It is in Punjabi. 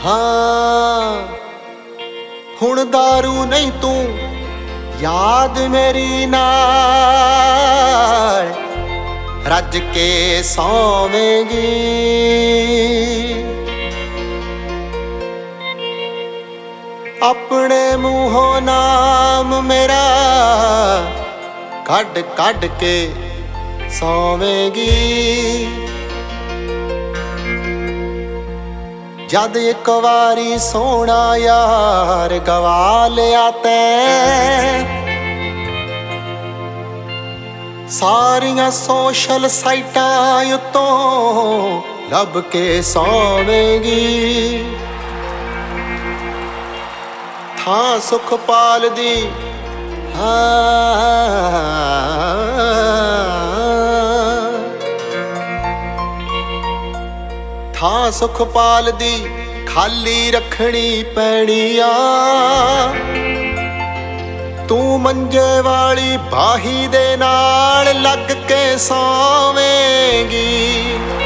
ਹਾਂ ਹੁਣ ਦਾਰੂ ਨਹੀਂ ਤੂੰ ਯਾਦ ਮੇਰੀ ਨਾਲ ਰੱਜ ਕੇ ਸੌਵੇਂਗੀ। ਆਪਣੇ ਮੂੰਹੋਂ ਨਾਮ ਮੇਰਾ ਕੱਢ ਕੱਢ ਕੇ ਸੌਵੇਂਗੀ। ਜਦ ਇੱਕ ਵਾਰੀ ਸੋਹਣਾ ਯਾਰ ਗਵਾ ਲਿਆ ਤੈਂ, ਸਾਰੀਆਂ ਸੋਸ਼ਲ ਸਾਈਟਾਂ ਉੱਤੋਂ ਲੱਭ ਕੇ ਸੌਵੇਂਗੀ। ਥਾਂ ਸੁਖਪਾਲ ਦੀ ਥਾਂ ਸੁਖਪਾਲ ਦੀ ਖਾਲੀ ਰੱਖਣੀ ਪੈਣੀ ਆ। ਤੂੰ ਮੰਜੇ ਵਾਲੀ ਬਾਹੀ ਦੇ ਨਾਲ ਲੱਗ ਕੇ ਸੌਵੇਂਗੀ।